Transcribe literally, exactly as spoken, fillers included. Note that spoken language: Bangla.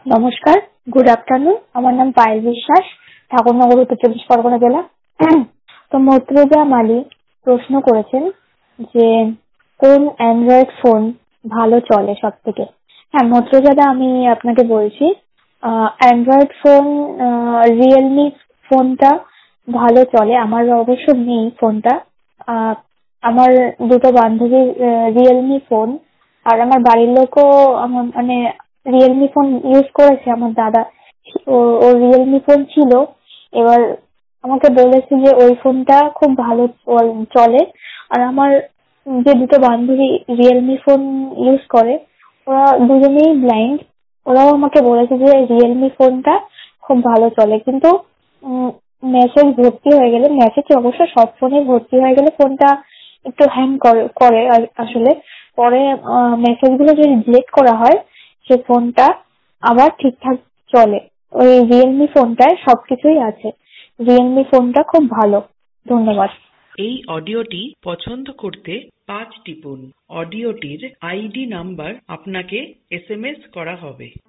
নমস্কার, গুড আফটারনুন। আমার নাম পায়েল বিশ্বাস, ঠাকুরনগর, উত্তর চব্বিশ পরগনা জেলা। তো মর্তুজা মালি প্রশ্ন করেছেন যে কোন অ্যান্ড্রয়েড ফোন ভালো চলে সব থেকে। হ্যাঁ মর্তুজাদা, আমি আপনাকে বলছি, অ্যান্ড্রয়েড ফোন রিয়েলমি ফোনটা ভালো চলে। আমার অবশ্য নেই ফোনটা। আহ, আমার দুটো বান্ধবীর রিয়েলমি ফোন, আর আমার বাড়ির লোকও আমার মানে রিয়েলমি ফোন ইউজ করেছে। আমার দাদা ও ওর রিয়েলমি ফোন ছিল, এবার আমাকে বলেছে যে ওই ফোনটা খুব ভালো চল- চলে। আর আমার যে দুটো বান্ধবী রিয়েলমি ফোন ইউজ করে, ওরা দুজনেই ব্লাইন্ড। ওরাও আমাকে বলেছে যে রিয়েলমি ফোনটা খুব ভালো চলে, কিন্তু মেসেজ ভর্তি হয়ে গেলে, মেসেজ অবশ্য সব ফোনে ভর্তি হয়ে গেলে ফোনটা একটু হ্যাং করে করে আর- আসলে পরে মেসেজ গুলো যদি ডিলিট করা হয়, সে ফোনটা আবার ঠিকঠাক চলে। ওই রিয়েলমি ফোনটায় সবকিছুই আছে। রিয়েলমি ফোনটা খুব ভালো। ধন্যবাদ। এই অডিওটি পছন্দ করতে পাঁচ টিপুন। অডিওটির আইডি নাম্বার আপনাকে এস এম এস করা হবে।